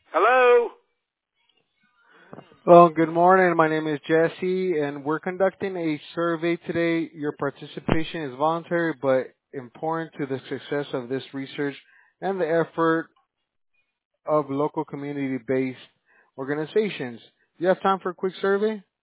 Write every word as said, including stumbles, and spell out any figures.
Hello? Well, good morning. My name is Jesse, and we're conducting a survey today. Your participation is voluntary but important to the success of this research and the effort of local community-based organizations. Do you have time for a quick survey?